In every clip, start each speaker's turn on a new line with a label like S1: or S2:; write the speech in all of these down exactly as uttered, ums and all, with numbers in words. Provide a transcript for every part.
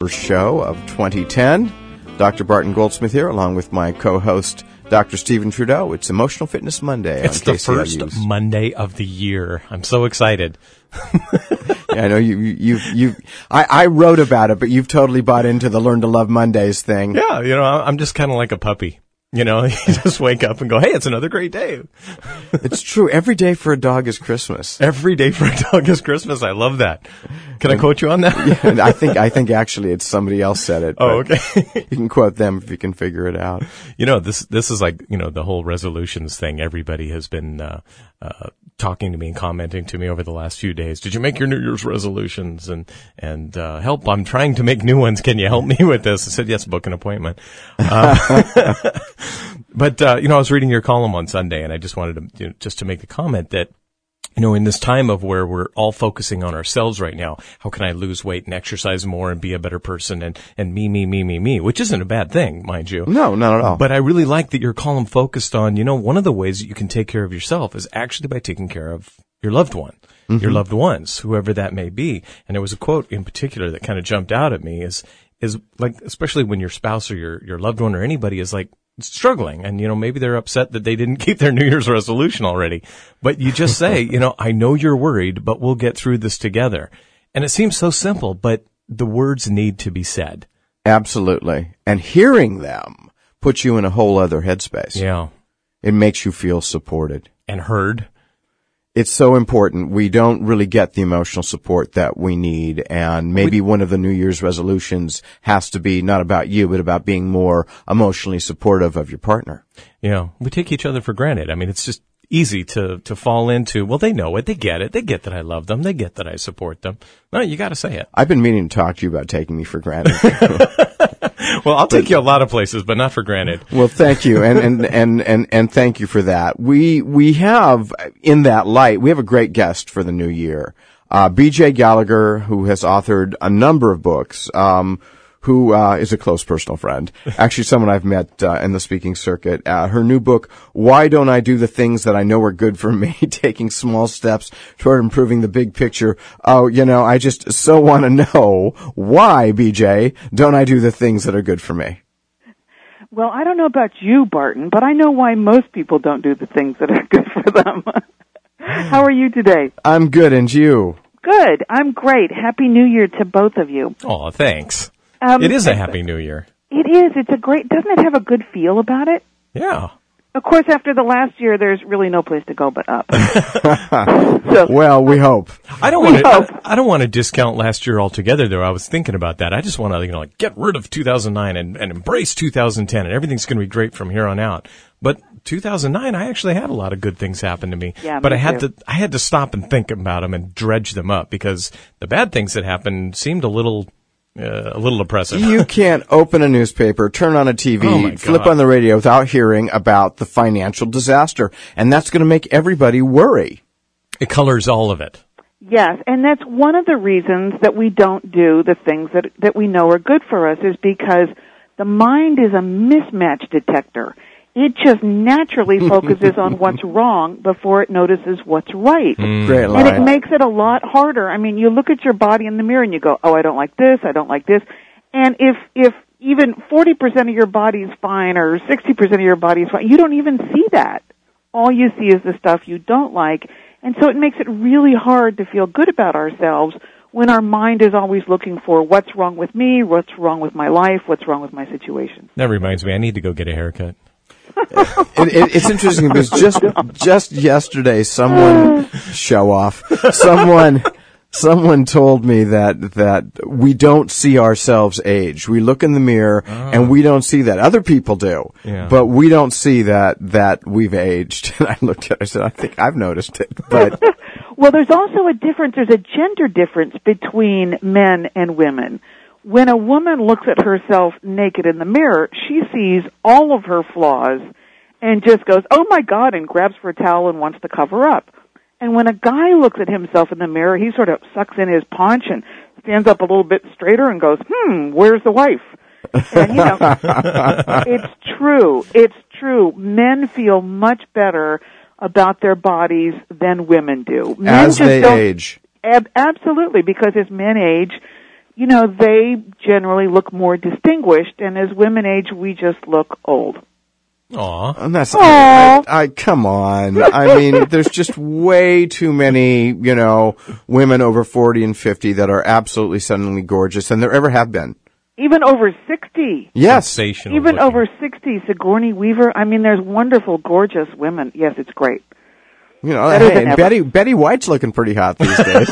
S1: first show of twenty ten. Doctor Barton Goldsmith here, along with my co-host, Doctor Stephen Trudeau. It's Emotional Fitness Monday.
S2: It's
S1: on
S2: the first Monday of the year. I'm so excited.
S1: Yeah, I know you, you, you, I, I wrote about it, but you've totally bought into the Learn to Love Mondays thing.
S2: Yeah, you know, I'm just kind of like a puppy. You know, you just wake up and go, hey, it's another great day.
S1: It's true. Every day for a dog is Christmas.
S2: Every day for a dog is Christmas. I love that. Can I quote you on that?
S1: Yeah, I think, I think actually it's somebody else said it.
S2: Oh, okay.
S1: You can quote them if you can figure it out.
S2: You know, this, this is like, you know, the whole resolutions thing. Everybody has been, uh, uh, talking to me and commenting to me over the last few days. Did you make your New Year's resolutions? And, and, uh, help, I'm trying to make new ones. Can you help me with this? I said, yes, book an appointment. Uh, but, uh, you know, I was reading your column on Sunday and I just wanted to, you know, just to make the comment that, you know, in this time of where we're all focusing on ourselves right now, how can I lose weight and exercise more and be a better person and, and me, me, me, me, me, which isn't a bad thing, mind you.
S1: No, not at all.
S2: But I really like that your column focused on, you know, one of the ways that you can take care of yourself is actually by taking care of your loved one, mm-hmm. your loved ones, whoever that may be. And there was a quote in particular that kind of jumped out at me is, is like, especially when your spouse or your, your loved one or anybody is like, struggling and, you know, maybe they're upset that they didn't keep their New Year's resolution already. But you just say, you know, I know you're worried, but we'll get through this together. And it seems so simple, but the words need to be said.
S1: Absolutely. And hearing them puts you in a whole other headspace.
S2: Yeah.
S1: It makes you feel supported.
S2: And heard.
S1: It's so important. We don't really get the emotional support that we need. And maybe we, one of the New Year's resolutions has to be not about you, but about being more emotionally supportive of your partner.
S2: Yeah. We take each other for granted. I mean, it's just easy to, to fall into, well, they know it. They get it. They get that I love them. They get that I support them. No, you got to say it.
S1: I've been meaning to talk to you about taking me for granted.
S2: Well, I'll take you a lot of places, but not for granted.
S1: Well, thank you. And, and, and, and, and thank you for that. We, we have, in that light, we have a great guest for the new year. Uh, B J Gallagher, who has authored a number of books, um, who, uh, is a close personal friend. Actually, someone I've met, uh, in the speaking circuit. Uh, her new book, Why Don't I Do the Things That I Know Are Good for Me? Taking Small Steps Toward Improving the Big Picture. Oh, you know, I just so want to know why, B J, don't I do the things that are good for me?
S3: Well, I don't know about you, Barton, but I know why most people don't do the things that are good for them. How are you today?
S1: I'm good, and you?
S3: Good. I'm great. Happy New Year to both of you.
S2: Oh, thanks.
S3: Um,
S2: it is a Happy New Year.
S3: It is. It's a great, doesn't it have a good feel about it?
S2: Yeah.
S3: Of course, after the last year, there's really no place to go but up. So,
S1: well, we hope.
S2: I don't want to. I, I don't want to discount last year altogether, though. I was thinking about that. I just want to, you know, like get rid of two thousand nine and, and embrace two thousand ten, and everything's going to be great from here on out. But two thousand nine, I actually had a lot of good things happen to me.
S3: Yeah,
S2: but
S3: me
S2: I had
S3: too.
S2: to. I had to stop and think about them and dredge them up because the bad things that happened seemed a little. Uh, a little oppressive.
S1: You can't open a newspaper, turn on a T V,
S2: oh
S1: flip on the radio without hearing about the financial disaster. And that's going to make everybody worry.
S2: It colors all of it.
S3: Yes, and that's one of the reasons that we don't do the things that that we know are good for us is because the mind is a mismatch detector. It just naturally focuses on what's wrong before it notices what's right.
S2: Mm.
S1: Great line.
S3: And it makes it a lot harder. I mean, you look at your body in the mirror and you go, oh, I don't like this, I don't like this. And if if even forty percent of your body is fine or sixty percent of your body is fine, you don't even see that. All you see is the stuff you don't like. And so it makes it really hard to feel good about ourselves when our mind is always looking for what's wrong with me, what's wrong with my life, what's wrong with my situation.
S2: That reminds me, I need to go get a haircut.
S1: it, it, it's interesting because just just yesterday, someone show off. Someone someone told me that that we don't see ourselves age. We look in the mirror oh. and we don't see that. Other people do,
S2: yeah.
S1: but we don't see that that we've aged. And I looked at it. I said, I think I've noticed it. But
S3: well, there's also a difference. There's a gender difference between men and women. When a woman looks at herself naked in the mirror, she sees all of her flaws and just goes, oh my God, and grabs for a towel and wants to cover up. And when a guy looks at himself in the mirror, he sort of sucks in his paunch and stands up a little bit straighter and goes, hmm, where's the wife? And, you know, it's true. It's true. Men feel much better about their bodies than women do. Men
S1: as
S3: just
S1: they
S3: don't,
S1: age.
S3: Ab- absolutely, because as men age, you know, they generally look more distinguished, and as women age, we just look old.
S2: Aw.
S1: And that's, I, I, I, come on. I mean, there's just way too many, you know, women over forty and fifty that are absolutely stunningly gorgeous, and there ever have been.
S3: Even over sixty.
S1: Yes.
S2: Sensational
S3: Even
S2: looking.
S3: over sixty. Sigourney Weaver. I mean, there's wonderful, gorgeous women. Yes, it's great.
S1: You know,
S3: Better
S1: hey,
S3: than ever.
S1: Betty Betty White's looking pretty hot these days.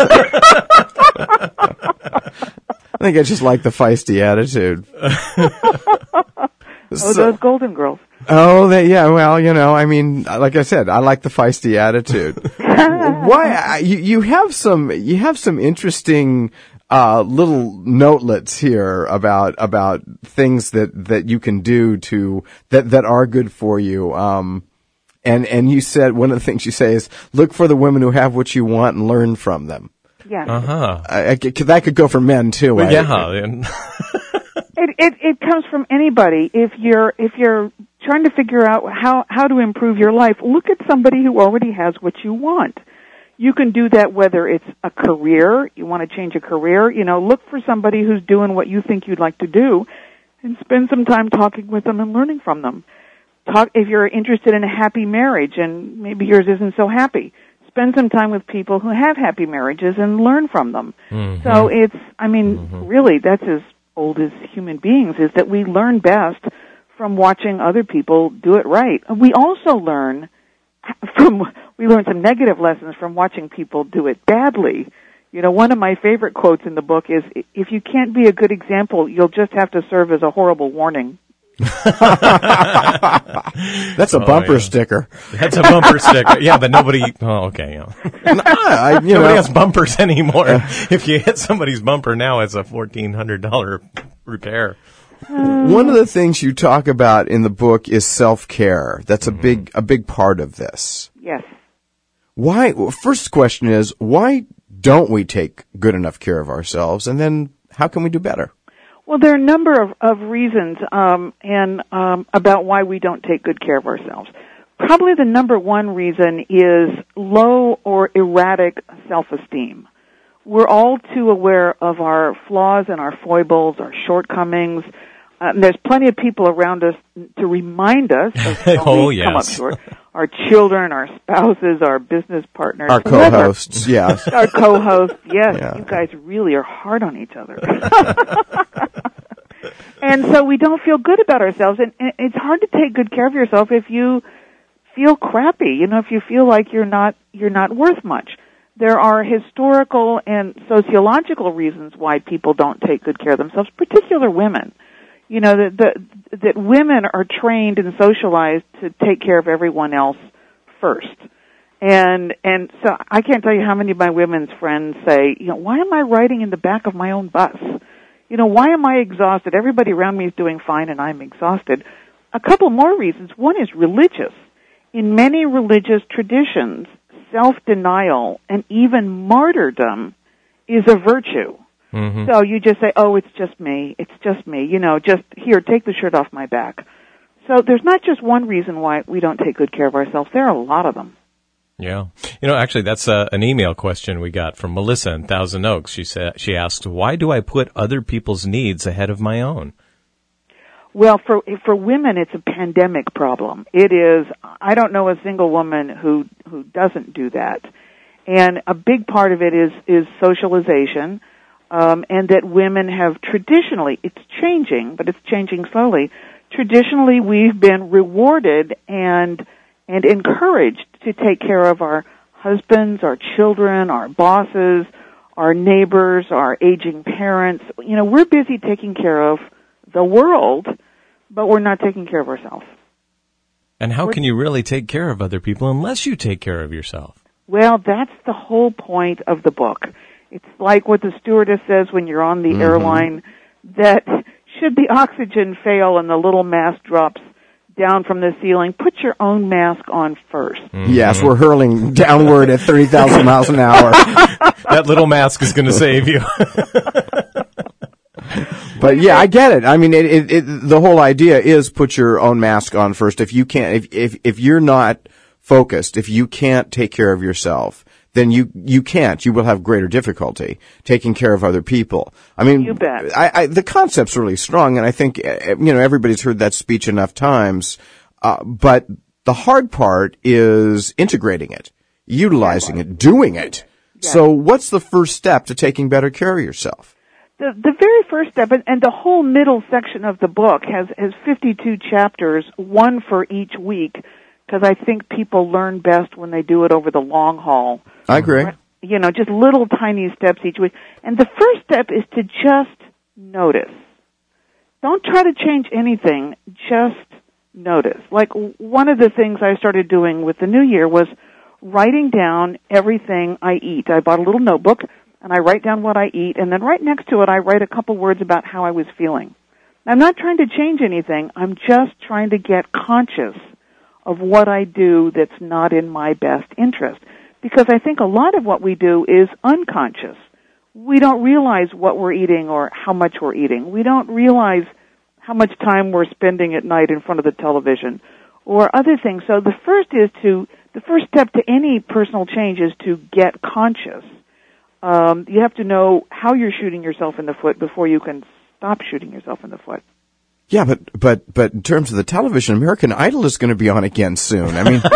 S1: I think I just like the feisty attitude.
S3: Oh,
S1: So-
S3: those Golden Girls.
S1: Oh, they, yeah. Well, you know, I mean, like I said, I like the feisty attitude. Why I, you, you have some you have some interesting uh, little notelets here about about things that, that you can do to that that are good for you. Um, and and you said one of the things you say is look for the women who have what you want and learn from them.
S3: Yeah.
S2: Uh-huh.
S1: I, I, that could go for men too.
S2: Well,
S1: I-
S2: yeah. and-
S3: It, it it comes from anybody. If you're if you're trying to figure out how how to improve your life, look at somebody who already has what you want. You can do that whether it's a career, you want to change a career, you know, look for somebody who's doing what you think you'd like to do and spend some time talking with them and learning from them. Talk if you're interested in a happy marriage and maybe yours isn't so happy. Spend some time with people who have happy marriages and learn from them.
S2: Mm-hmm.
S3: So it's I mean,
S2: Mm-hmm.
S3: really that's as old as human beings is that we learn best from watching other people do it right. We also learn from we learn some negative lessons from watching people do it badly. You know, one of my favorite quotes in the book is, if you can't be a good example, you'll just have to serve as a horrible warning.
S1: That's a
S2: Oh,
S1: bumper
S2: yeah.
S1: sticker.
S2: That's a bumper sticker. Yeah, but nobody. Oh, okay. Yeah.
S1: Nah, I, you
S2: Nobody
S1: know,
S2: has bumpers anymore. If you hit somebody's bumper now, it's a fourteen hundred dollar repair.
S1: one of the things you talk about in the book is self-care. That's a big a big part of this.
S3: Yes.
S1: Why? Well, first question is, why don't we take good enough care of ourselves? And then how can we do better?
S3: Well, there are a number of, of reasons um, and um, about why we don't take good care of ourselves. Probably the number one reason is low or erratic self-esteem. We're all too aware of our flaws and our foibles, our shortcomings. Uh, and there's plenty of people around us to remind us of how
S2: Oh,
S3: we come up
S2: yes.
S3: short. Our children, our spouses, our business partners.
S1: Our
S3: whoever.
S1: co-hosts, yes.
S3: Our co-host, yes,
S1: Yeah.
S3: you guys really are hard on each other. And so we don't feel good about ourselves, and and it's hard to take good care of yourself if you feel crappy, you know, if you feel like you're not you're not worth much. There are historical and sociological reasons why people don't take good care of themselves, particular women. You know, that the, that women are trained and socialized to take care of everyone else first. And and so I can't tell you how many of my women's friends say, you know, why am I riding in the back of my own bus? You know, why am I exhausted? Everybody around me is doing fine and I'm exhausted. A couple more reasons. One is religious. In many religious traditions, self-denial and even martyrdom is a virtue.
S2: Mm-hmm.
S3: So you just say, oh, it's just me. It's just me. You know, just here, take the shirt off my back. So there's not just one reason why we don't take good care of ourselves. There are a lot of them.
S2: Yeah. You know, actually, that's uh, an email question we got from Melissa in Thousand Oaks. She said, she asked, why do I put other people's needs ahead of my own?
S3: Well, for for women, it's a pandemic problem. It is. I don't know a single woman who who doesn't do that, and a big part of it is is socialization, um, and that women have traditionally. It's changing, but it's changing slowly. Traditionally, we've been rewarded and and encouraged to take care of our husbands, our children, our bosses, our neighbors, our aging parents. You know, we're busy taking care of the world, but we're not taking care of ourselves.
S2: And how can you really take care of other people unless you take care of yourself?
S3: Well, that's the whole point of the book. It's like what the stewardess says when you're on the
S1: Mm-hmm.
S3: airline, that should the oxygen fail and the little mask drops down from the ceiling, put your own mask on first.
S2: Mm-hmm.
S1: Yes, we're hurling downward at thirty thousand miles an hour.
S2: That little mask is going to save you.
S1: But yeah, I get it. I mean, it, it, it, the whole idea is put your own mask on first. If you can't, if, if, if you're not focused, if you can't take care of yourself, then you, you can't. You will have greater difficulty taking care of other people. I mean,
S3: You bet.
S1: I, I, the concept's really strong, and I think, uh, you know, everybody's heard that speech enough times. Uh, but the hard part is integrating it, utilizing it, doing it.
S3: Yeah.
S1: So what's the first step to taking better care of yourself?
S3: The, the very first step, and, and the whole middle section of the book has, has fifty-two chapters, one for each week, because I think people learn best when they do it over the long haul.
S1: I agree.
S3: You know, just little tiny steps each week. And the first step is to just notice. Don't try to change anything, just notice. Like, one of the things I started doing with the new year was writing down everything I eat. I bought a little notebook, and I write down what I eat, and then right next to it I write a couple words about how I was feeling. I'm not trying to change anything. I'm just trying to get conscious of what I do that's not in my best interest. Because I think a lot of what we do is unconscious. We don't realize what we're eating or how much we're eating. We don't realize how much time we're spending at night in front of the television or other things. So the first is to, the first step to any personal change is to get conscious. Um, you have to know how you're shooting yourself in the foot before you can stop shooting yourself in the foot.
S1: Yeah, but, but, but in terms of the television, American Idol is going to be on again soon. I mean,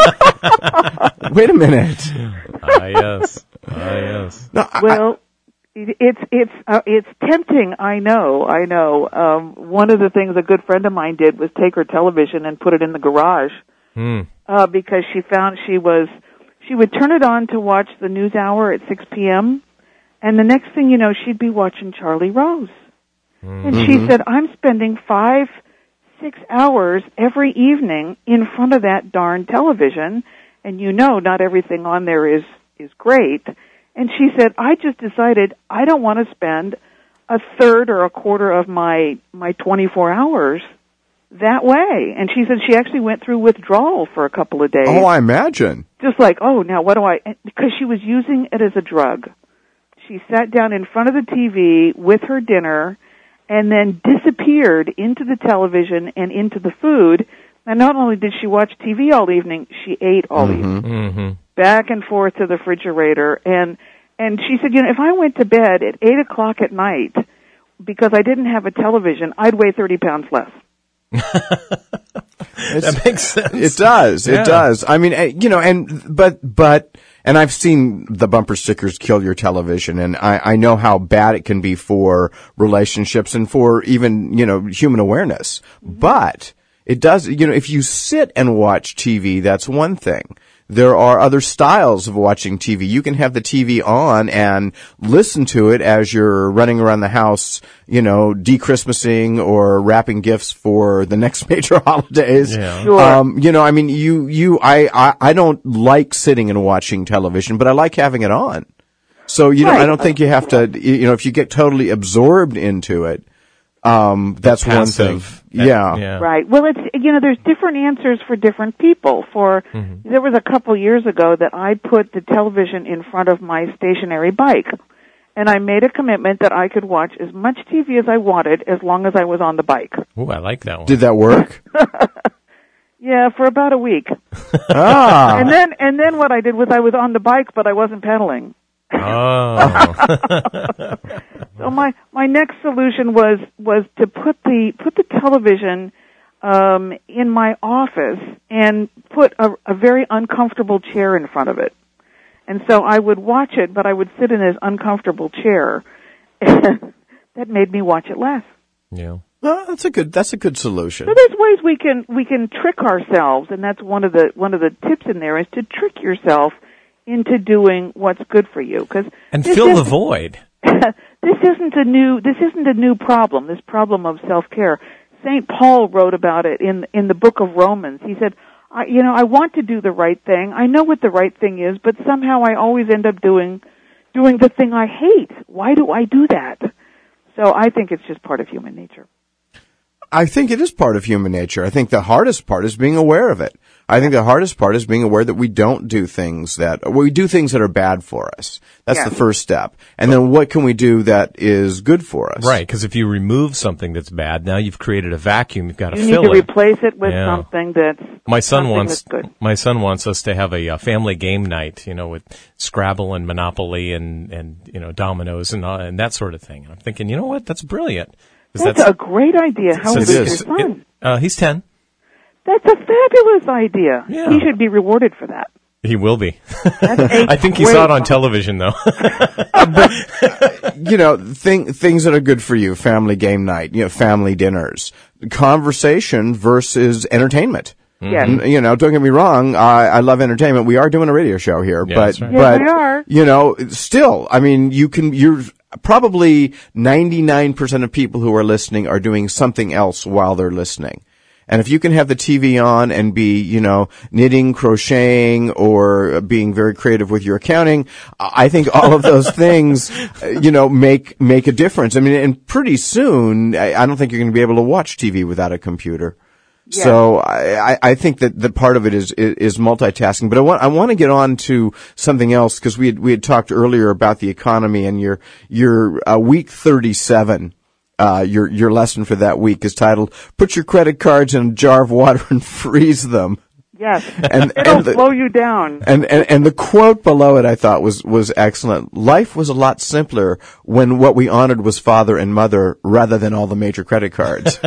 S1: wait a minute.
S2: Ah, yes. Ah, yes.
S1: No, I,
S3: Well, it's it's uh, it's tempting. I know. I know. Um, one of the things a good friend of mine did was take her television and put it in the garage
S2: Hmm.
S3: uh, because she found she was she would turn it on to watch the news hour at six p.m. and the next thing you know, she'd be watching Charlie Rose.
S2: Mm-hmm.
S3: And she said, "I'm spending five, six hours every evening in front of that darn television, and you know, not everything on there is is great." And she said, I just decided I don't want to spend a third or a quarter of my, my twenty-four hours that way. And she said she actually went through withdrawal for a couple of days.
S1: oh, I imagine.
S3: Just like, oh, now what do I, because she was using it as a drug. She sat down in front of the T V with her dinner and then disappeared into the television and into the food. And not only did she watch T V all evening, she ate all
S1: Mm-hmm.
S3: evening.
S2: Mm-hmm.
S3: Back and forth to the refrigerator, and and she said, you know, if I went to bed at eight o'clock at night because I didn't have a television, I'd weigh thirty pounds less.
S2: That makes sense.
S1: It does.
S2: Yeah.
S1: It does. I mean, eh, you know, and, but, but, and I've seen the bumper stickers kill your television, and I, I know how bad it can be for relationships and for even, you know, human awareness. But it does, you know, if you sit and watch T V, that's one thing. There are other styles of watching T V. You can have the T V on and listen to it as you're running around the house, you know, de-Christmasing or wrapping gifts for the next major holidays.
S2: Yeah.
S3: Sure.
S1: Um, you know, I mean, you, you, I, I, I don't like sitting and watching television, but I like having it on. So, you know,
S3: Right.
S1: I don't think you have to, you know, if you get totally absorbed into it, um, that's one thing.
S2: Passive.
S1: Yeah.
S2: Yeah.
S3: Right. Well, it's, you know, there's different answers for different people. For,
S2: Mm-hmm.
S3: there was a couple years ago that I put the television in front of my stationary bike. And I made a commitment that I could watch as much T V as I wanted as long as I was on the bike.
S2: Ooh, I like that one.
S1: Did that work?
S3: Yeah, for about a week.
S1: ah.
S3: And then, and then what I did was I was on the bike, but I wasn't pedaling.
S2: Oh.
S3: So my, my next solution was, was to put the, put the television, um, in my office and put a, a very uncomfortable chair in front of it. And so I would watch it, but I would sit in this uncomfortable chair. That made me watch it less.
S2: Yeah.
S1: Well, that's a good, that's a good solution.
S3: So there's ways we can, we can trick ourselves, and that's one of the, one of the tips in there is to trick yourself into doing what's good for you. 'Cause
S2: And
S3: this
S2: fill the
S3: is-
S2: void.
S3: this isn't a new this isn't a new problem, this problem of self-care. Saint Paul wrote about it in in the book of Romans. He said, I, you know, I want to do the right thing. I know what the right thing is, but somehow I always end up doing doing the thing I hate. Why do I do that? So I think it's just part of human nature.
S1: I think it is part of human nature. I think the hardest part is being aware of it. I think the hardest part is being aware that we don't do things that, we do things that are bad for us. That's
S3: Yes.
S1: the first step. And then what can we do that is good for us?
S2: Right, because if you remove something that's bad, now you've created a vacuum. You've got to
S3: You need
S2: fill
S3: to
S2: it.
S3: replace it with
S2: Yeah.
S3: something that's
S2: My son
S3: something
S2: wants
S3: that's good.
S2: my son wants us to have a, uh family game night, you know, with Scrabble and Monopoly and, and you know dominoes and uh, and that sort of thing. And I'm thinking, you know what, that's brilliant. 'Cause
S3: That's, a great idea. How
S2: so
S3: old
S1: it
S3: is
S1: is.
S3: your son?
S2: it- uh, he's ten.
S3: That's a fabulous idea.
S2: Yeah.
S3: He should be rewarded for that.
S2: He will be.
S3: That's a
S2: I think he
S3: great
S2: saw it on
S3: one.
S2: television though.
S1: You know, thing, things that are good for you, family game night, you know, family dinners, conversation versus entertainment.
S3: Yes.
S1: N- You know, don't get me wrong. I, I love entertainment. We are doing a radio show here,
S2: Yeah,
S1: but,
S2: that's right.
S3: Yes,
S1: but,
S3: we are.
S1: you know, still, I mean, you can, you're probably ninety-nine percent of people who are listening are doing something else while they're listening. And if you can have the T V on and be, you know, knitting, crocheting, or being very creative with your accounting, I think all of those things, uh, you know, make, make a difference. I mean, and pretty soon, I, I don't think you're going to be able to watch T V without a computer.
S3: Yeah.
S1: So I, I- I think that the part of it is, is, is multitasking. But I want, I want to get on to something else because we had, we had talked earlier about the economy and your, your, uh, week thirty-seven. Uh, your, your lesson for that week is titled, "Put your credit cards in a jar of water and freeze them."
S3: Yes.
S1: And,
S3: It'll
S1: and the,
S3: slow you down.
S1: and, and, and the quote below it I thought was, was excellent. Life was a lot simpler when what we honored was father and mother rather than all the major credit cards.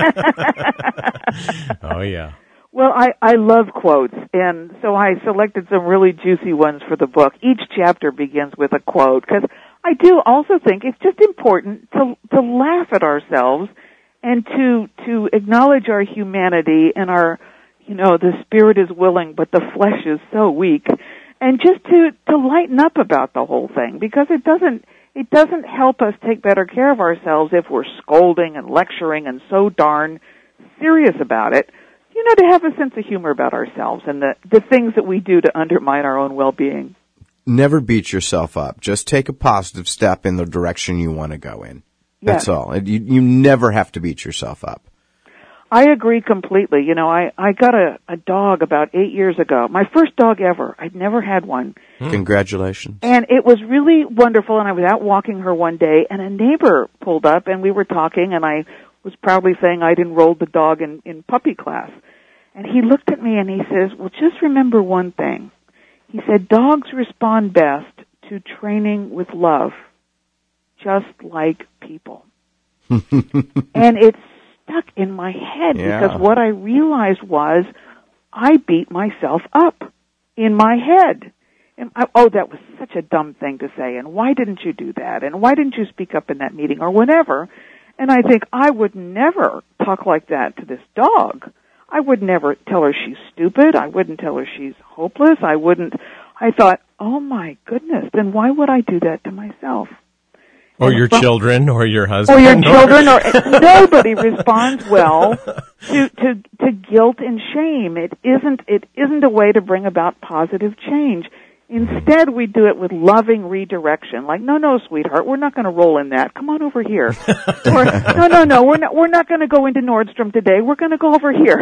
S2: Oh yeah.
S3: Well, I, I love quotes, and so I selected some really juicy ones for the book. Each chapter begins with a quote, because I do also think it's just important to to laugh at ourselves and to to acknowledge our humanity and our, you know, the spirit is willing, but the flesh is so weak, and just to to lighten up about the whole thing, because it doesn't it doesn't help us take better care of ourselves if we're scolding and lecturing and so darn serious about it. You know, to have a sense of humor about ourselves and the, the things that we do to undermine our own well-being.
S1: Never beat yourself up. Just take a positive step in the direction you want to go in. That's
S3: Yeah.
S1: all. You, you never have to beat yourself up.
S3: I agree completely. You know, I, I got a, a dog about eight years ago. My first dog ever. I'd never had one.
S1: Congratulations.
S3: And it was really wonderful, and I was out walking her one day, and a neighbor pulled up, and we were talking, and I was proudly saying I'd enrolled the dog in, in puppy class. And he looked at me and he says, "Well, just remember one thing." He said, "Dogs respond best to training with love, just like people." And it stuck in my head
S1: Yeah.
S3: because what I realized was I beat myself up in my head. And I, oh, that was such a dumb thing to say, and why didn't you do that? And why didn't you speak up in that meeting or whatever? And I think I would never talk like that to this dog. I would never tell her she's stupid. I wouldn't tell her she's hopeless. I wouldn't. I thought, oh my goodness, then why would I do that to myself?
S2: Or
S3: And
S2: your
S3: from-
S2: children, or your husband.
S3: Or your children, or nobody responds well to, to, to guilt and shame. It isn't, it isn't a way to bring about positive change. Instead, we do it with loving redirection. Like, no, no, sweetheart, we're not going to roll in that. Come on over here. Or, no, no, no, we're not, we're not going to go into Nordstrom today. We're going to go over here.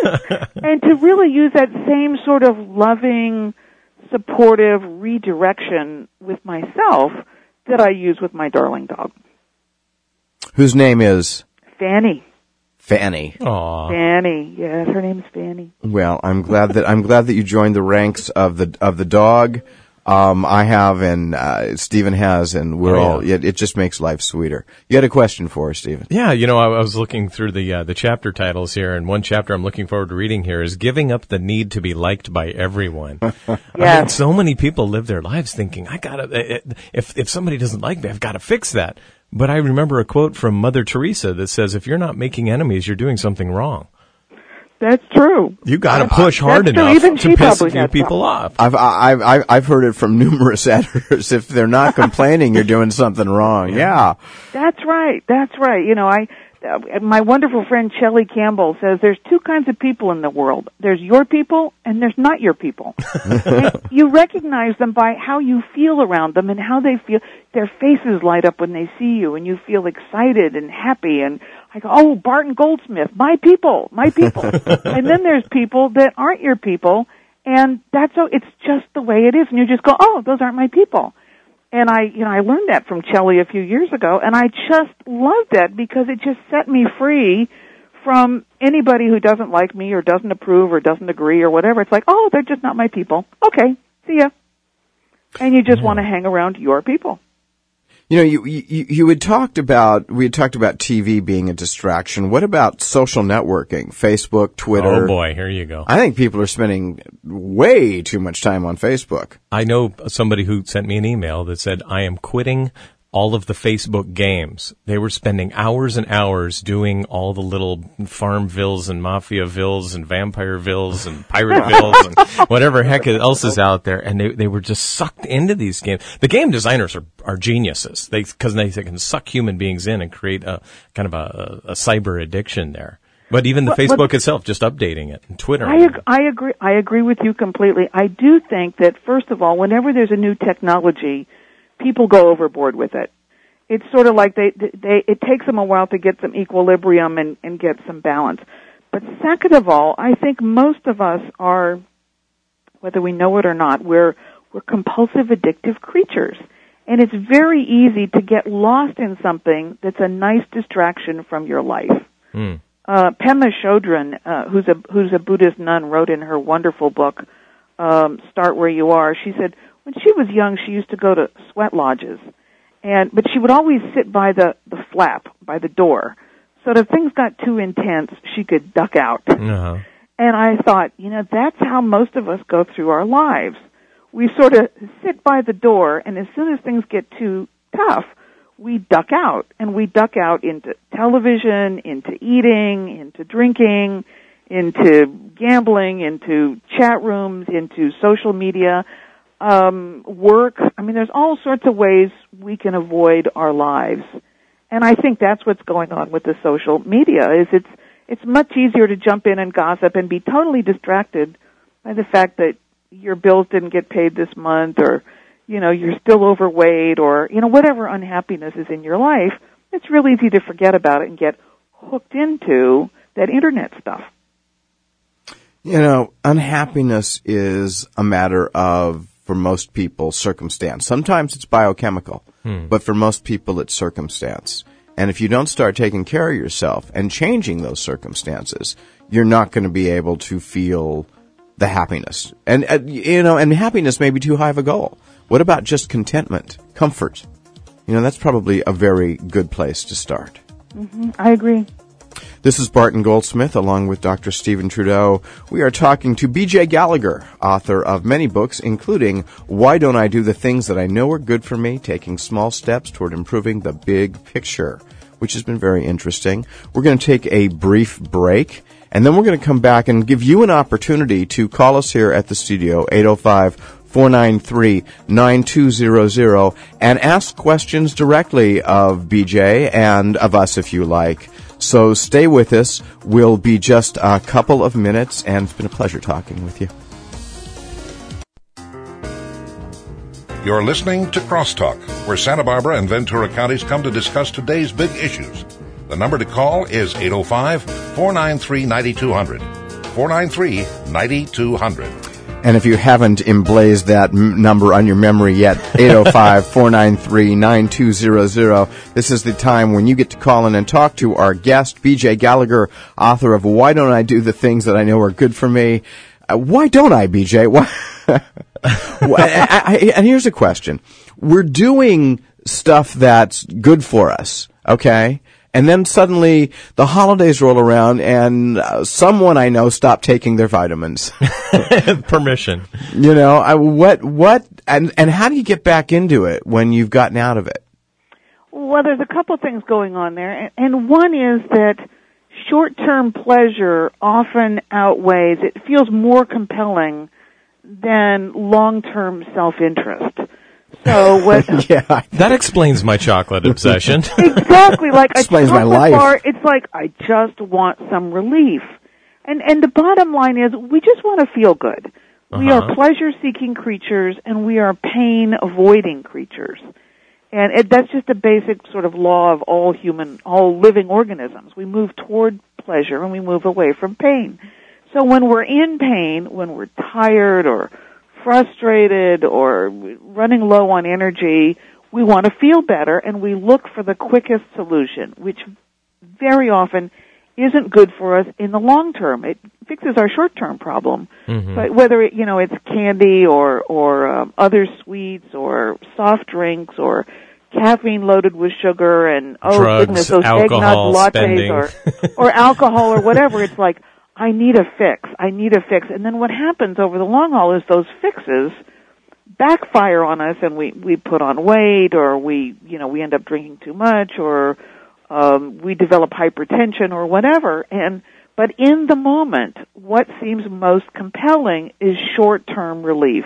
S3: And to really use that same sort of loving, supportive redirection with myself that I use with my darling dog.
S1: Whose name is
S3: Fanny.
S1: Fanny.
S2: Aw.
S3: Fanny. Yes, her name's Fanny.
S1: Well, I'm glad that I'm glad that you joined the ranks of the of the dog. Um, I have, and uh, Stephen has, and we're
S2: Oh, yeah.
S1: all. It, it just makes life sweeter. You had a question for us, Stephen.
S2: Yeah, you know, I, I was looking through the uh, the chapter titles here, and one chapter I'm looking forward to reading here is "Giving Up the Need to Be Liked by Everyone." I mean,
S3: Yes.
S2: so many people live their lives thinking, "I gotta, if if somebody doesn't like me, I've got to fix that." But I remember a quote from Mother Teresa that says, "If you're not making enemies, you're doing something wrong."
S3: That's true.
S2: You got to push hard
S3: That's true.
S2: enough
S3: Even
S2: to
S3: she
S2: piss a
S3: probably
S2: few
S3: has
S2: people off.
S1: I've I've I've I've heard it from numerous editors. If they're not complaining, you're doing something wrong. Yeah.
S3: That's right. That's right. You know, I, uh, my wonderful friend Shelley Campbell says there's two kinds of people in the world. There's your people and there's not your people. And you recognize them by how you feel around them and how they feel. Their faces light up when they see you and you feel excited and happy. And I go, oh, Barton Goldsmith, my people, my people. And then there's people that aren't your people, and that's so it's just the way it is. And you just go, oh, those aren't my people. And I, you know, I learned that from Shelley a few years ago, and I just loved that because it just set me free from anybody who doesn't like me or doesn't approve or doesn't agree or whatever. It's like, oh, they're just not my people. Okay, see ya. And you just yeah. want to hang around your people.
S1: You know, you, you you had talked about, we had talked about T V being a distraction. What about social networking? Facebook, Twitter?
S2: Oh boy, here you go.
S1: I think people are spending way too much time on Facebook.
S2: I know somebody who sent me an email that said, I am quitting all of the Facebook games. They were spending hours and hours doing all the little Farmvilles and Mafiavilles and Vampirevilles and Piratevilles and whatever heck else is out there. And they, they were just sucked into these games. The game designers are, are geniuses. They, cause they, they can suck human beings in and create a kind of a, a cyber addiction there. But even the but, Facebook but, itself, just updating it, and Twitter.
S3: I, ag- I agree. I agree with you completely. I do think that, first of all, whenever there's a new technology, people go overboard with it. It's sort of like they, they, it takes them a while to get some equilibrium and, and get some balance. But second of all, I think most of us are, whether we know it or not, we're, we're compulsive addictive creatures. And it's very easy to get lost in something that's a nice distraction from your life.
S2: Mm.
S3: Uh, Pema Chodron, uh, who's a, who's a Buddhist nun, wrote in her wonderful book, um, Start Where You Are. She said, when she was young, she used to go to sweat lodges, and but she would always sit by the, the flap, by the door, so that if things got too intense, she could duck out.
S2: Uh-huh.
S3: And I thought, you know, that's how most of us go through our lives. We sort of sit by the door, and as soon as things get too tough, we duck out, and we duck out into television, into eating, into drinking, into gambling, into chat rooms, into social media. Um, work. I mean, there's all sorts of ways we can avoid our lives. And I think that's what's going on with the social media, is it's, it's much easier to jump in and gossip and be totally distracted by the fact that your bills didn't get paid this month, or, you know, you're still overweight, or, you know, whatever unhappiness is in your life. It's real easy to forget about it and get hooked into that internet stuff.
S1: You know, unhappiness is a matter of, for most people, circumstance. Sometimes it's biochemical, hmm. but for most people it's circumstance. And if you don't start taking care of yourself and changing those circumstances, you're not going to be able to feel the happiness. And, uh, you know, and happiness may be too high of a goal. What about just contentment, comfort? You know, that's probably a very good place to start.
S3: Mm-hmm. I agree.
S1: This is Barton Goldsmith, along with Doctor Stephen Trudeau. We are talking to B J Gallagher, author of many books, including Why Don't I Do the Things That I Know Are Good for Me? Taking Small Steps Toward Improving the Big Picture, which has been very interesting. We're going to take a brief break, and then we're going to come back and give you an opportunity to call us here at the studio, eight oh five, four nine three, nine two zero zero, and ask questions directly of B J and of us if you like. So stay with us. We'll be just a couple of minutes, and it's been a pleasure talking with you.
S4: You're listening to Crosstalk, where Santa Barbara and Ventura counties come to discuss today's big issues. The number to call is eight oh five, four nine three, nine two zero zero, four nine three, nine two zero zero.
S1: And if you haven't emblazed that m- number on your memory yet, eight oh five, four nine three, nine two zero zero, this is the time when you get to call in and talk to our guest, B J Gallagher, author of Why Don't I Do the Things That I Know Are Good for Me? Uh, why don't I, B J? Why? I, I, and here's a question. We're doing stuff that's good for us, okay? And then suddenly the holidays roll around, and uh, someone I know stopped taking their vitamins.
S2: Permission.
S1: You know, I, what, what, and, and how do you get back into it when you've gotten out of it?
S3: Well, there's a couple of things going on there, and one is that short-term pleasure often outweighs, it feels more compelling than long-term self-interest. So what?
S1: Yeah,
S2: that explains my chocolate obsession.
S3: Exactly, like a
S1: explains my
S3: chocolate
S1: life.
S3: bar. It's like I just want some relief, and and the bottom line is we just want to feel good. Uh-huh. We are pleasure-seeking creatures, and we are pain-avoiding creatures. And it, that's just a basic sort of law of all human, all living organisms. We move toward pleasure and we move away from pain. So when we're in pain, when we're tired or frustrated or running low on energy, we want to feel better and we look for the quickest solution, which very often isn't good for us in the long term. It fixes our short-term problem. Mm-hmm. But whether it, you know, it's candy or, or um, other sweets or soft drinks or caffeine loaded with sugar and, oh
S2: drugs,
S3: goodness, those
S2: alcohol,
S3: eggnog lattes
S2: spending.
S3: or, or alcohol or whatever, it's like, I need a fix. I need a fix. And then what happens over the long haul is those fixes backfire on us and we, we put on weight or we, you know, we end up drinking too much or um, we develop hypertension or whatever. And, but in the moment, what seems most compelling is short-term relief.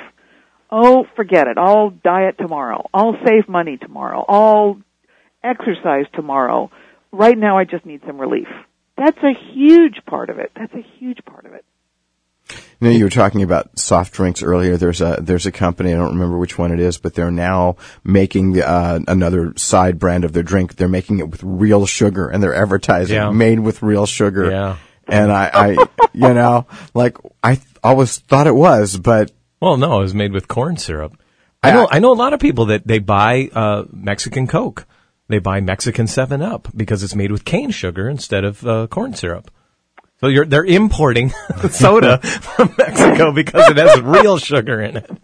S3: Oh, forget it. I'll diet tomorrow. I'll save money tomorrow. I'll exercise tomorrow. Right now I just need some relief. That's a huge part of it. That's a huge part of it.
S1: You know, you were talking about soft drinks earlier. There's a there's a company, I don't remember which one it is, but they're now making uh, another side brand of their drink. They're making it with real sugar, and they're advertising
S2: yeah.
S1: made with real sugar.
S2: Yeah.
S1: And I, I you know, like I th- always thought it was, but
S2: well, no, it was made with corn syrup. I know I know a lot of people that they buy uh, Mexican Coke. They buy Mexican seven up because it's made with cane sugar instead of uh, corn syrup. So you're, they're importing soda from Mexico because it has real sugar in it.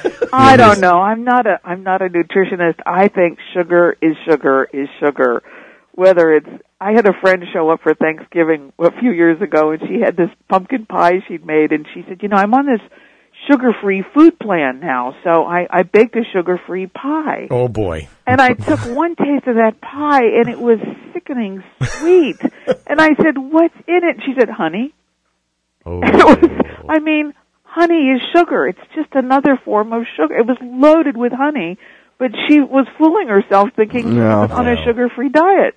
S3: I don't know. I'm not a I'm not a nutritionist. I think sugar is sugar is sugar. Whether it's I had a friend show up for Thanksgiving a few years ago and she had this pumpkin pie she'd made and she said, "You know, I'm on this sugar-free food plan now, so I, I baked a sugar-free pie."
S2: Oh, boy.
S3: And I took one taste of that pie, and it was sickening sweet. And I said, "What's in it?" She said, "Honey."
S2: Oh.
S3: It was, I mean, honey is sugar. It's just another form of sugar. It was loaded with honey, but she was fooling herself thinking
S1: No.
S3: she was on a sugar-free diet.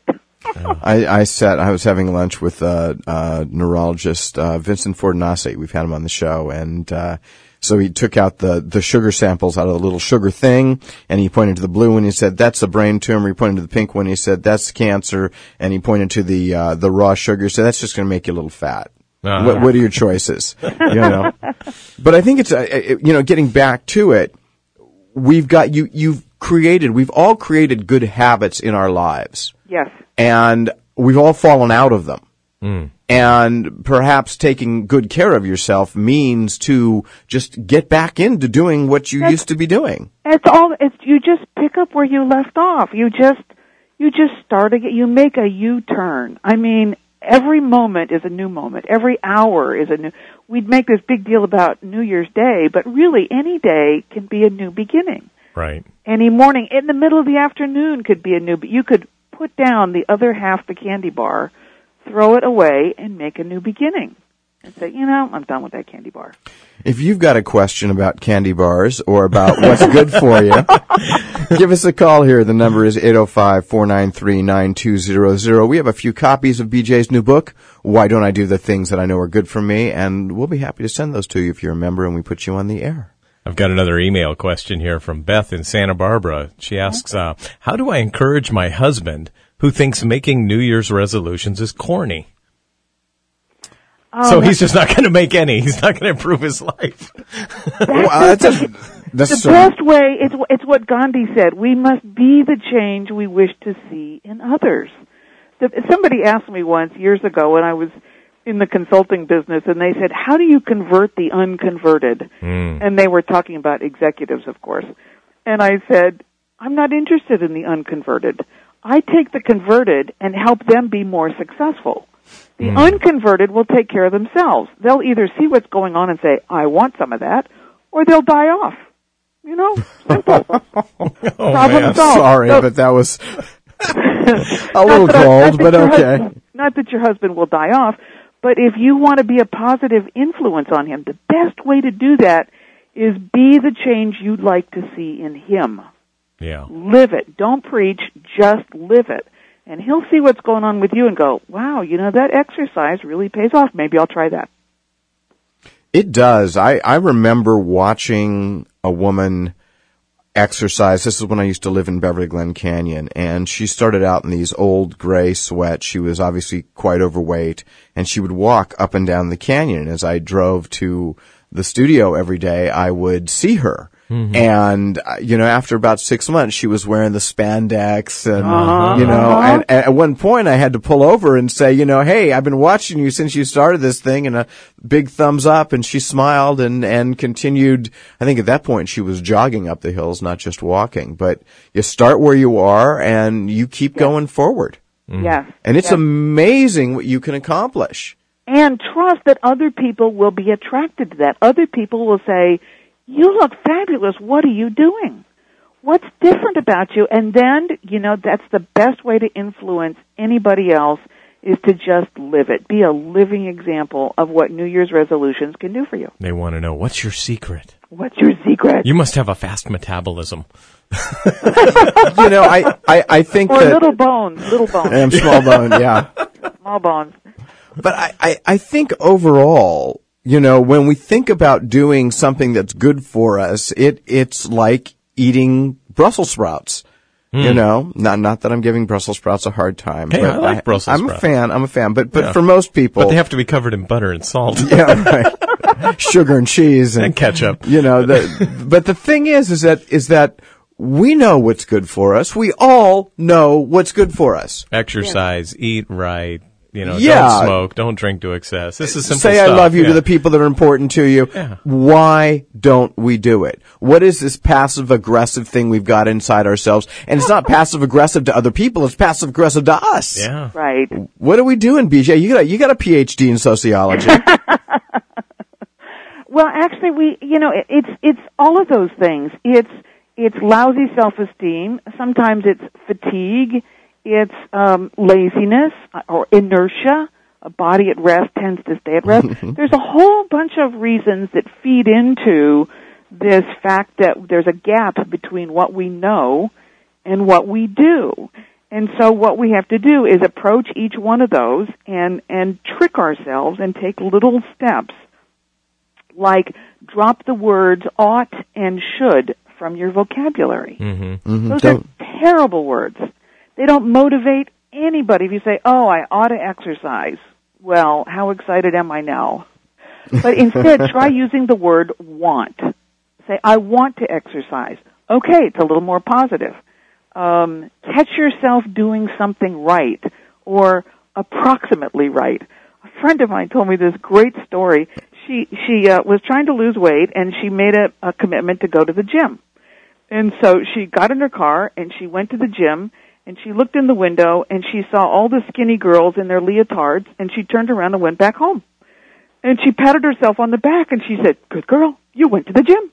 S1: I, I sat, I was having lunch with uh, uh, neurologist uh, Vincent Fortinassi. We've had him on the show, and uh, so he took out the, the sugar samples out of the little sugar thing, and he pointed to the blue one. He said, "That's a brain tumor." He pointed to the pink one. He said, "That's cancer." And he pointed to the uh, the raw sugar. He said, "That's just going to make you a little fat." Uh-huh. What, what are your choices? You know, but I think it's uh, it, you know, getting back to it. We've got you. You've created. We've all created good habits in our lives.
S3: Yes.
S1: And we've all fallen out of them.
S2: Mm.
S1: And perhaps taking good care of yourself means to just get back into doing what you
S3: That's,
S1: used to be doing.
S3: It's all, it's, you just pick up where you left off. You just, you just start again. You make a U-turn. I mean, every moment is a new moment. Every hour is a new, we'd make this big deal about New Year's Day, but really any day can be a new beginning.
S2: Right.
S3: Any morning, in the middle of the afternoon could be a new, you could put down the other half of the candy bar, throw it away, and make a new beginning. And say, you know, I'm done with that candy bar.
S1: If you've got a question about candy bars or about what's good for you, give us a call here. The number is eight oh five, four nine three, nine two zero zero. We have a few copies of B J's new book, Why Don't I Do the Things That I Know Are Good for Me? And we'll be happy to send those to you if you're a member and we put you on the air.
S2: I've got another email question here from Beth in Santa Barbara. She asks, uh, how do I encourage my husband who thinks making New Year's resolutions is corny? Um, so he's just not going to make any. He's not going to improve his life.
S1: Well, that's a, that's
S3: the
S1: a,
S3: best way, it's, it's what Gandhi said. We must be the change we wish to see in others. The, somebody asked me once years ago when I was in the consulting business, and they said, how do you convert the unconverted?
S2: Mm.
S3: And they were talking about executives, of course. And I said, I'm not interested in the unconverted. I take the converted and help them be more successful. The mm. unconverted will take care of themselves. They'll either see what's going on and say, I want some of that, or they'll die off. You know, simple.
S1: oh,
S3: Problem
S1: man,
S3: solved.
S1: Sorry,
S3: so,
S1: but that was a little cold, but okay.
S3: Husband, not that your husband will die off, but if you want to be a positive influence on him, the best way to do that is be the change you'd like to see in him.
S2: Yeah.
S3: Live it. Don't preach, just live it. And he'll see what's going on with you and go, wow, you know, that exercise really pays off. Maybe I'll try that.
S1: It does. I, I remember watching a woman exercise. This is when I used to live in Beverly Glen Canyon, and she started out in these old gray sweats. She was obviously quite overweight, and she would walk up and down the canyon. As I drove to the studio every day, I would see her. Mm-hmm. And, uh, you know, after about six months, she was wearing the spandex and, uh-huh. you know, and, and at one point I had to pull over and say, you know, hey, I've been watching you since you started this thing, and a big thumbs up. And she smiled and, and continued. I think at that point she was jogging up the hills, not just walking, but you start where you are and you keep yes. going forward.
S3: Mm-hmm. Yes.
S1: And it's
S3: yes.
S1: amazing what you can accomplish.
S3: And trust that other people will be attracted to that. Other people will say, you look fabulous. What are you doing? What's different about you? And then, you know, that's the best way to influence anybody else, is to just live it. Be a living example of what New Year's resolutions can do for you.
S2: They want to know, what's your secret?
S3: What's your secret?
S2: You must have a fast metabolism.
S1: You know, I, I, I think
S3: or
S1: that...
S3: Or little bones, little bones.
S1: And small bone, yeah.
S3: Small bones.
S1: But I, I, I think overall, you know, when we think about doing something that's good for us, it it's like eating Brussels sprouts. Mm. You know, not not that I'm giving Brussels sprouts a hard time.
S2: Hey,
S1: but
S2: I like
S1: I,
S2: Brussels
S1: I'm
S2: sprouts.
S1: I'm a fan. I'm a fan. But but
S2: yeah.
S1: for most people,
S2: but they have to be covered in butter and salt.
S1: Yeah, right. Sugar and cheese and,
S2: and ketchup.
S1: You know, the, but the thing is, is that is that we know what's good for us. We all know what's good for us.
S2: Exercise, yeah. Eat right. You know,
S1: yeah.
S2: don't smoke, don't drink to excess. This is simple
S1: Say
S2: stuff.
S1: I love you
S2: yeah.
S1: to the people that are important to you.
S2: Yeah.
S1: Why don't we do it? What is this passive aggressive thing we've got inside ourselves? And it's not passive aggressive to other people, it's passive aggressive to us.
S2: Yeah.
S3: Right.
S1: What are we doing, B J? You got a, you got a P H D in sociology.
S3: Well, actually we, you know, it, it's it's all of those things. It's it's lousy self-esteem, sometimes it's fatigue. It's um, laziness or inertia. A body at rest tends to stay at rest. There's a whole bunch of reasons that feed into this fact that there's a gap between what we know and what we do. And so what we have to do is approach each one of those and, and trick ourselves and take little steps, like drop the words ought and should from your vocabulary.
S2: Mm-hmm.
S1: Mm-hmm.
S3: Those
S1: Don't.
S3: are terrible words. They don't motivate anybody. If you say, oh, I ought to exercise, well, how excited am I now? But instead, try using the word want. Say, I want to exercise. Okay, it's a little more positive. Um, catch yourself doing something right or approximately right. A friend of mine told me this great story. She she uh, was trying to lose weight, and she made a, a commitment to go to the gym. And so she got in her car, and she went to the gym, and she looked in the window, and she saw all the skinny girls in their leotards, and she turned around and went back home. And she patted herself on the back, and she said, good girl, you went to the gym.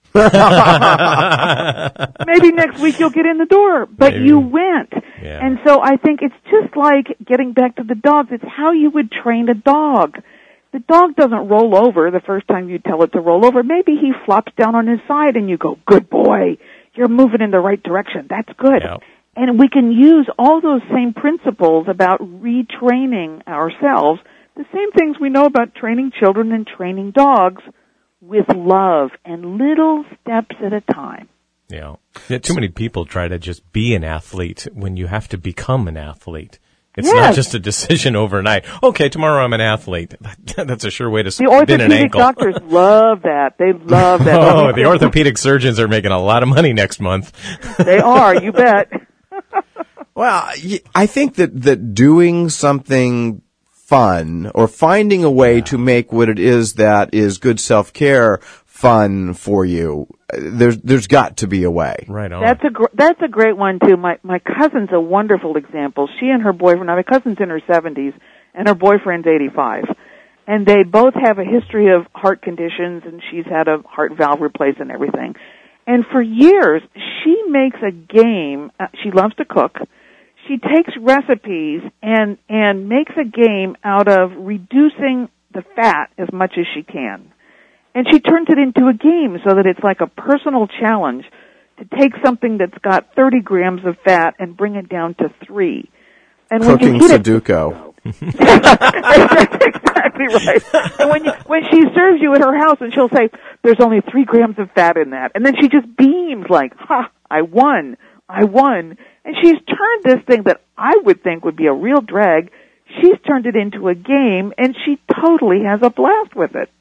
S3: Maybe next week you'll get in the door, but
S2: Maybe.
S3: You went.
S2: Yeah.
S3: And so I think it's just like getting back to the dogs. It's how you would train a dog. The dog doesn't roll over the first time you tell it to roll over. Maybe he flops down on his side, and you go, good boy, you're moving in the right direction. That's good.
S2: Yeah.
S3: And we can use all those same principles about retraining ourselves, the same things we know about training children and training dogs, with love and little steps at a time.
S2: Yeah. yeah. Too many people try to just be an athlete when you have to become an athlete. It's
S3: yes.
S2: not just a decision overnight. Okay, tomorrow I'm an athlete. That's a sure way to
S3: the
S2: spin an
S3: orthopedic
S2: ankle.
S3: doctors love that. They love that.
S2: Oh, the orthopedic surgeons are making a lot of money next month.
S3: They are, you bet.
S1: Well, I think that, that doing something fun or finding a way yeah. to make what it is that is good self-care fun for you, there's there's got to be a way.
S2: Right on.
S3: That's a gr- that's a great one too. My my cousin's a wonderful example. She and her boyfriend, now my cousin's in her seventies and her boyfriend's eighty-five. And they both have a history of heart conditions, and she's had a heart valve replaced and everything. And for years, she makes a game. Uh, she loves to cook. She takes recipes and and makes a game out of reducing the fat as much as she can. And she turns it into a game so that it's like a personal challenge to take something that's got thirty grams of fat and bring it down to three. And
S1: Cooking
S3: when you heat
S1: Sudoku.
S3: It, That's exactly right. And when you, when she serves you at her house, and she'll say, "There's only three grams of fat in that," and then she just beams like, "Ha! I won! I won!" And she's turned this thing that I would think would be a real drag. She's turned it into a game, and she totally has a blast with it.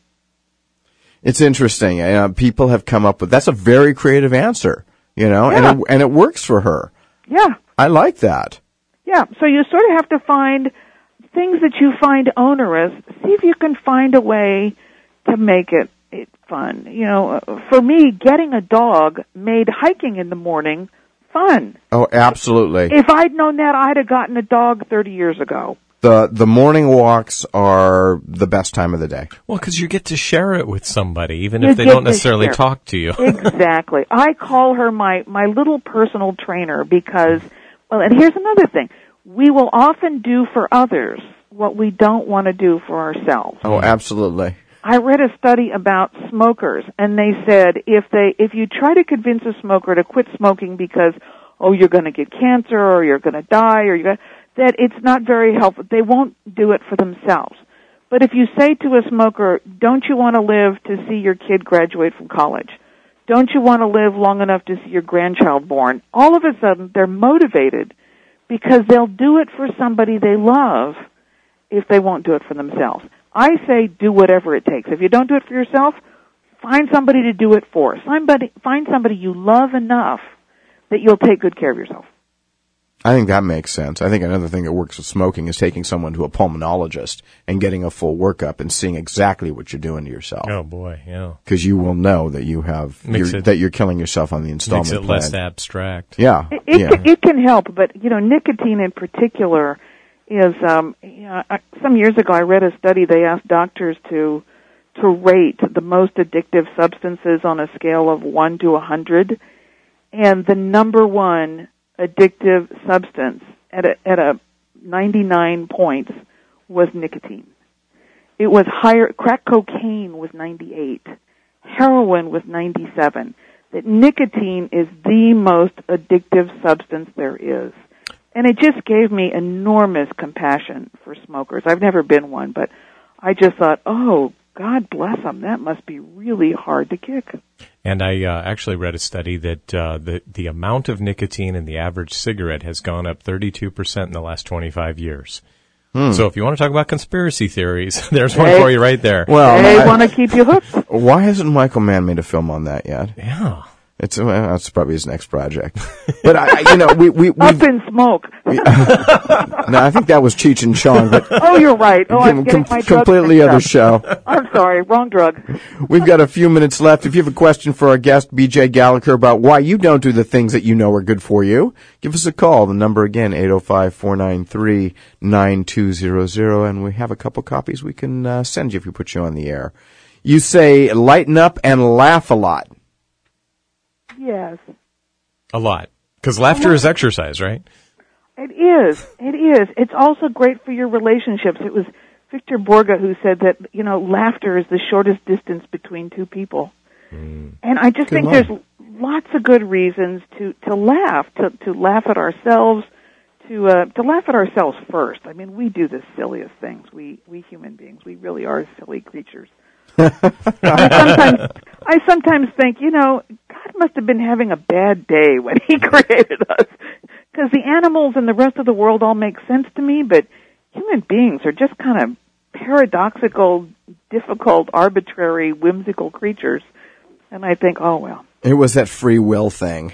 S1: It's interesting. Uh, people have come up with that's a very creative answer, you know,
S3: Yeah.
S1: and it, and it works for her.
S3: Yeah.
S1: I like that.
S3: Yeah, so you sort of have to find things that you find onerous. See if you can find a way to make it, it fun. You know, for me, getting a dog made hiking in the morning fun.
S1: Oh, absolutely.
S3: If I'd known that, I'd have gotten a dog thirty years ago.
S1: The the morning walks are the best time of the day.
S2: Well, because you get to share it with somebody, even
S3: You
S2: if they
S3: get
S2: don't
S3: to
S2: necessarily
S3: share.
S2: talk to you.
S3: Exactly. I call her my, my little personal trainer because, well, and here's another thing. We will often do for others what we don't want to do for ourselves.
S1: Oh, absolutely.
S3: I read a study about smokers, and they said if they if you try to convince a smoker to quit smoking because, oh, you're going to get cancer or you're going to die or you're gonna, that it's not very helpful. They won't do it for themselves. But if you say to a smoker, don't you want to live to see your kid graduate from college? Don't you want to live long enough to see your grandchild born? All of a sudden, they're motivated because they'll do it for somebody they love if they won't do it for themselves. I say do whatever it takes. If you don't do it for yourself, find somebody to do it for. Somebody, find somebody you love enough that you'll take good care of yourself.
S1: I think that makes sense. I think another thing that works with smoking is taking someone to a pulmonologist and getting a full workup and seeing exactly what you're doing to yourself.
S2: Oh boy, yeah.
S1: Because you will know that you have
S2: Makes
S1: you're,
S2: it-
S1: that you're killing yourself on the installment
S2: Makes it
S1: plan.
S2: less abstract.
S1: Yeah,
S3: It, it,
S1: yeah.
S3: can, it can help, but you know, nicotine in particular is. Um, you know, I, some years ago, I read a study. They asked doctors to to rate the most addictive substances on a scale of one to a hundred, and the number one addictive substance at a, at a ninety-nine points was nicotine. It was higher. Crack cocaine was ninety-eight. Heroin was ninety-seven. That nicotine is the most addictive substance there is. And it just gave me enormous compassion for smokers. I've never been one, but I just thought, oh, God bless them. That must be really hard to kick.
S2: And I uh, actually read a study that uh, the the amount of nicotine in the average cigarette has gone up thirty-two percent in the last twenty-five years. Hmm. So if you want to talk about conspiracy theories, there's one
S3: Hey.
S2: for you right there.
S1: Well,
S3: They
S1: I-
S3: want to keep you hooked.
S1: why hasn't Michael Mann made a film on that yet?
S2: Yeah.
S1: It's well, that's probably his next project. But I, I- you know, we we, we
S3: Up in smoke.
S1: no, I think that was Cheech and Chong, but
S3: Oh, you're right. Oh, I'm
S1: com-
S3: getting my drug
S1: completely
S3: mixed
S1: other
S3: up.
S1: show.
S3: I'm sorry, wrong drug.
S1: We've got a few minutes left. If you have a question for our guest, B J Gallagher, about why you don't do the things that you know are good for you, give us a call. The number again, eight oh five, four nine three, nine two zero zero, and we have a couple copies we can uh, send you if we put you on the air. You say lighten up and laugh a lot.
S3: Yes.
S2: A lot. Because laughter is exercise, right?
S3: It is. It is. It's also great for your relationships. It was Victor Borge who said that, you know, laughter is the shortest distance between two people. Mm. And I just
S1: Good
S3: think
S1: line.
S3: there's lots of good reasons to, to laugh, to, to laugh at ourselves, to uh, to laugh at ourselves first. I mean, we do the silliest things. We, we human beings, we really are silly creatures. I sometimes I sometimes think, you know, God must have been having a bad day when He created us, because the animals and the rest of the world all make sense to me, but human beings are just kind of paradoxical, difficult, arbitrary, whimsical creatures. And I think, oh well.
S1: It was that free will thing.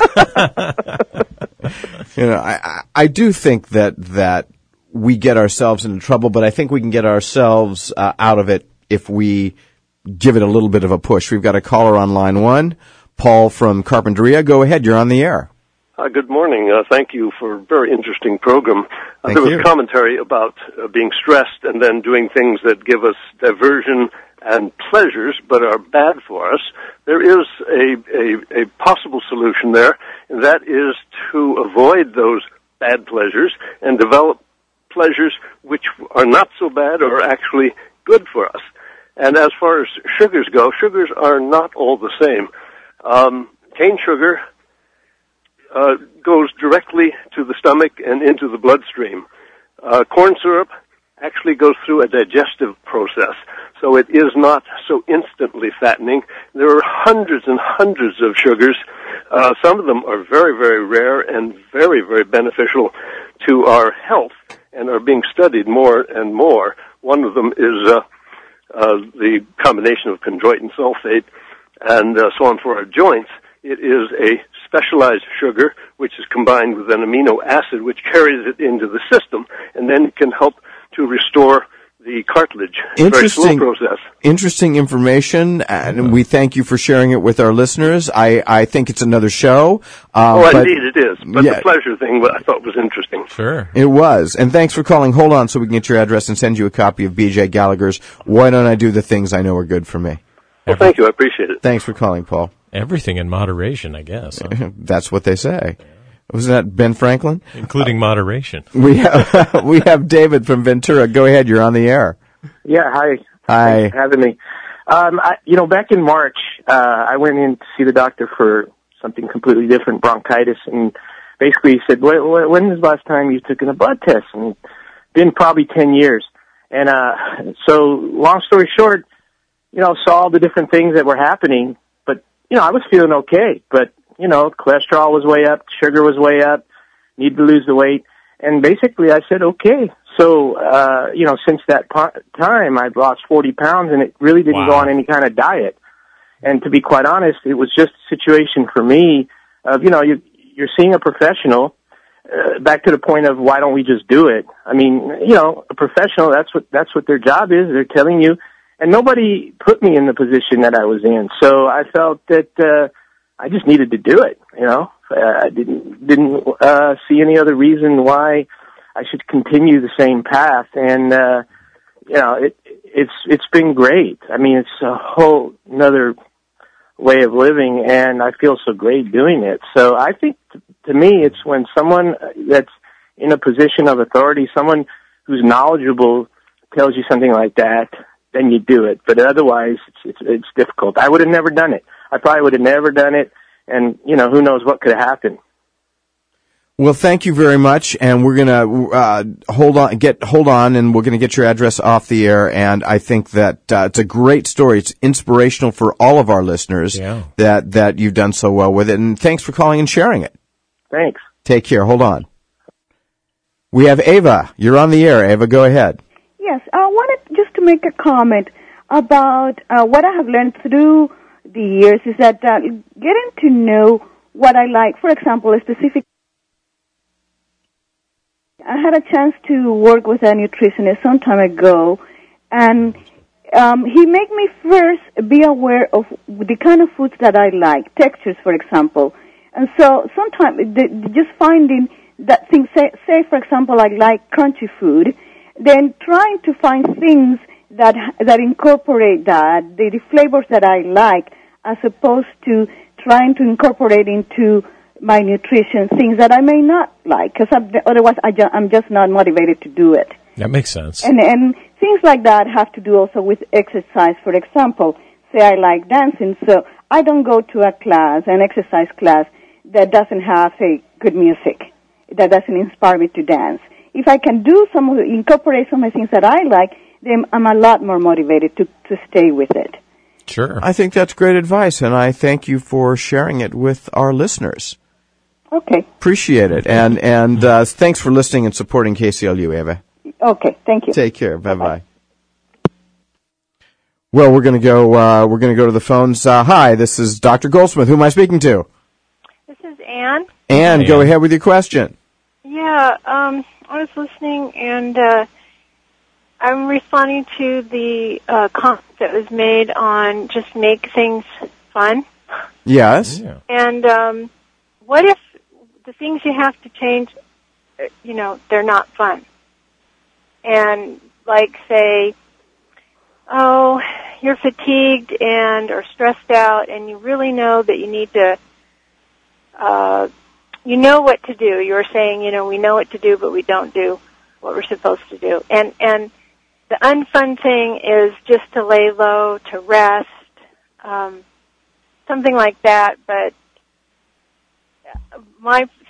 S1: You know, I, I I do think that that we get ourselves into trouble, but I think we can get ourselves uh, out of it if we give it a little bit of a push. We've got a caller on line one, Paul from Carpinteria. Go ahead, you're on the air.
S5: Uh, good morning. Uh, thank you for a very interesting program. Uh,
S1: Thank
S5: there was
S1: you.
S5: commentary about uh, being stressed and then doing things that give us diversion and pleasures but are bad for us. There is a, a, a possible solution there, and that is to avoid those bad pleasures and develop pleasures which are not so bad or actually good for us. And as far as sugars go, sugars are not all the same. Um, cane sugar uh, goes directly to the stomach and into the bloodstream. uh, corn syrup actually goes through a digestive process, so it is not so instantly fattening. There are hundreds and hundreds of sugars. Uh, some of them are very, very rare and very, very beneficial to our health and are being studied more and more. One of them is uh, uh, the combination of chondroitin sulfate and uh, so on for our joints. It is a specialized sugar which is combined with an amino acid which carries it into the system, and then it can help to restore the cartilage.
S1: Interesting,
S5: very slow process.
S1: Interesting information, and we thank you for sharing it with our listeners. I, I think it's another show. Um,
S5: oh,
S1: but,
S5: indeed it is. But
S1: yeah,
S5: the pleasure thing I thought was interesting.
S2: Sure.
S1: It was. And thanks for calling. Hold on so we can get your address and send you a copy of B J Gallagher's Why Don't I Do the Things I Know Are Good for Me.
S5: Well, thank you. I appreciate it.
S1: Thanks for calling, Paul.
S2: Everything in moderation, I guess. Huh?
S1: That's what they say. Wasn't that Ben Franklin?
S2: Including moderation.
S1: We have we have David from Ventura. Go ahead. You're on the air.
S6: Yeah, hi.
S1: Hi.
S6: Thanks for having me. Um, I, you know, back in March, uh, I went in to see the doctor for something completely different, bronchitis, and basically he said, when, when was the last time you took a blood test? And it's been probably ten years. And uh, so, long story short, you know, saw all the different things that were happening, but, you know, I was feeling okay, but, you know, cholesterol was way up, sugar was way up, needed to lose the weight, and basically I said, okay. So, uh, you know, since that po- time, I've lost forty pounds, and it really didn't
S2: Wow.
S6: go on any kind of diet. And to be quite honest, it was just a situation for me of, you know, you, you're seeing a professional, uh, back to the point of why don't we just do it? I mean, you know, a professional, that's what, that's what their job is. They're telling you, and nobody put me in the position that I was in. So I felt that, uh, I just needed to do it, you know. I didn't, didn't, uh, see any other reason why I should continue the same path, and uh, you know, it, it's it's been great. I mean, it's a whole another way of living, and I feel so great doing it. So I think, t- to me, it's when someone that's in a position of authority, someone who's knowledgeable, tells you something like that, then you do it. But otherwise, it's it's, it's difficult. I would have never done it. I probably would have never done it, and you know, who knows what could have happened.
S1: Well, thank you very much, and we're gonna uh, hold on, get hold on, and we're gonna get your address off the air. And I think that uh, it's a great story. It's inspirational for all of our listeners
S2: Yeah.
S1: that that you've done so well with it. And thanks for calling and sharing it.
S6: Thanks.
S1: Take care. Hold on. We have Ava. You're on the air. Ava, go ahead.
S7: Yes, I wanted just to make a comment about uh, what I have learned through the years is that uh, getting to know what I like. For example, a specific. I had a chance to work with a nutritionist some time ago, and um, he made me first be aware of the kind of foods that I like, textures, for example. And so sometimes the, just finding that things, say, say, for example, I like crunchy food, then trying to find things that that incorporate that, the, the flavors that I like, as opposed to trying to incorporate into my nutrition things that I may not like, because otherwise I ju- I'm just not motivated to do it.
S2: That makes sense.
S7: And and things like that have to do also with exercise. For example, say I like dancing, so I don't go to a class, an exercise class, that doesn't have a good music, that doesn't inspire me to dance. If I can do some of the, incorporate some of the things that I like, then I'm a lot more motivated to, to stay with it.
S2: Sure.
S1: I think that's great advice, and I thank you for sharing it with our listeners.
S7: Okay.
S1: Appreciate it, and and uh, thanks for listening and supporting K C L U, Ava.
S7: Okay, thank you.
S1: Take care. Bye bye. Well, we're gonna go. Uh, we're gonna go to the phones. Uh, hi, this is Doctor Goldsmith. Who am I speaking to?
S8: This is Anne.
S1: Anne,
S2: Hi,
S1: go
S2: Ann.
S1: ahead with your question.
S8: Yeah, um, I was listening, and uh, I'm responding to the uh, comment that was made on just make things fun.
S1: Yes.
S2: Yeah.
S8: And um, what if the things you have to change, uh, you know, they're not fun? And like, say, oh, you're fatigued and or stressed out, and you really know that you need to, uh, you know what to do. You were saying, you know, we know what to do, but we don't do what we're supposed to do. And and the unfun thing is just to lay low, to rest, um, something like that. But my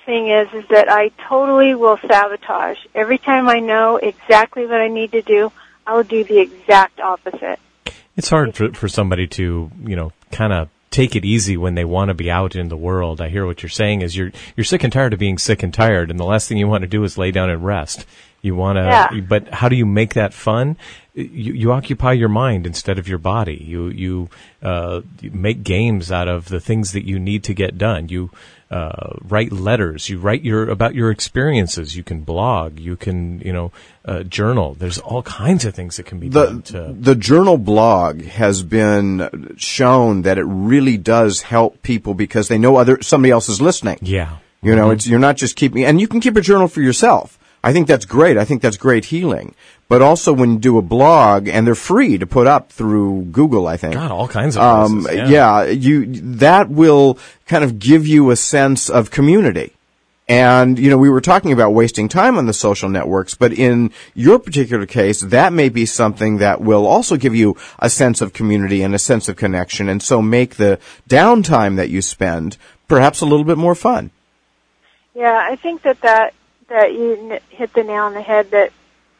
S8: thing is, is that I totally will sabotage. Every time I know exactly what I need to do, I will do the exact opposite.
S2: It's hard for, for somebody to, you know, kind of take it easy when they want to be out in the world. I hear what you're saying is you're you're sick and tired of being sick and tired, and the last thing you want to do is lay down and rest. You want to,
S8: yeah.
S2: But how do you make that fun? You, you occupy your mind instead of your body. You you, uh, you make games out of the things that you need to get done. You uh, write letters. You write your about your experiences. You can blog. You can you know uh, journal. There's all kinds of things that can be
S1: the,
S2: done. To
S1: the journal blog has been shown that it really does help people because they know other somebody else is listening.
S2: Yeah,
S1: you know,
S2: mm-hmm.
S1: it's you're not just keeping, and you can keep a journal for yourself. I think that's great. I think that's great healing. But also when you do a blog, and they're free to put up through Google, I think.
S2: God, all kinds of places,
S1: um,
S2: yeah.
S1: yeah, you, that will kind of give you a sense of community. And, you know, we were talking about wasting time on the social networks, but in your particular case, that may be something that will also give you a sense of community and a sense of connection, and so make the downtime that you spend perhaps a little bit more fun.
S8: Yeah, I think that that that you hit the nail on the head, that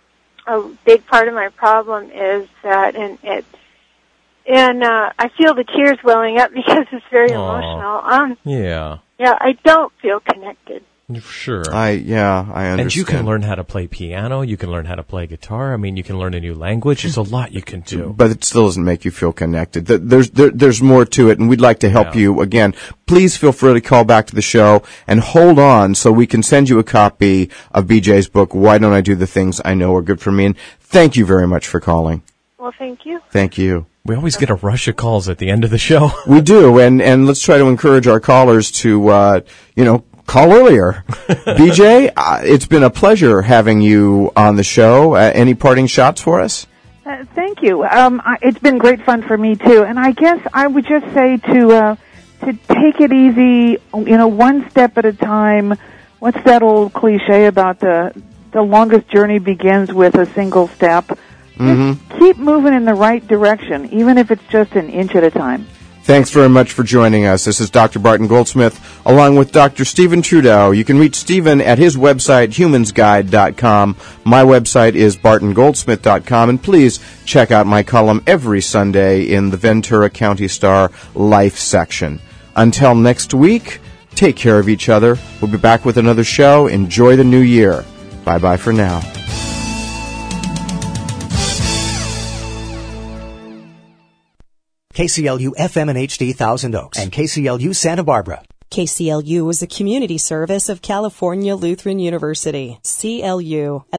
S8: a big part of my problem is that, and it, and uh, I feel the tears welling up because it's very
S2: Aww.
S8: emotional. Um,
S2: yeah.
S8: Yeah, I don't feel connected.
S2: Sure.
S1: I, yeah, I understand.
S2: And you can learn how to play piano, you can learn how to play guitar, I mean, you can learn a new language, there's a lot you can do.
S1: But it still doesn't make you feel connected. There's, there, there's more to it, and we'd like to help
S2: Yeah.
S1: you. Again, please feel free to call back to the show and hold on so we can send you a copy of B J's book, Why Don't I Do the Things I Know Are Good for Me? And thank you very much for calling.
S8: Well, thank you.
S1: Thank you.
S2: We always get a rush of calls at the end of the show.
S1: We do, and, and let's try to encourage our callers to, uh, you know, call earlier. B J, uh, it's been a pleasure having you on the show. Uh, any parting shots for us?
S3: Uh, thank you. Um, I, it's been great fun for me too, and I guess I would just say to uh, to take it easy. You know, one step at a time. What's that old cliche about the the longest journey begins with a single step?
S1: Mm-hmm.
S3: Just keep moving in the right direction, even if it's just an inch at a time.
S1: Thanks very much for joining us. This is Doctor Barton Goldsmith, along with Doctor Stephen Trudeau. You can reach Stephen at his website, humans guide dot com. My website is barton goldsmith dot com, and please check out my column every Sunday in the Ventura County Star Life section. Until next week, take care of each other. We'll be back with another show. Enjoy the new year. Bye-bye for now.
S9: K C L U F M and H D Thousand Oaks and K C L U Santa Barbara.
S10: K C L U is a community service of California Lutheran University, C L U.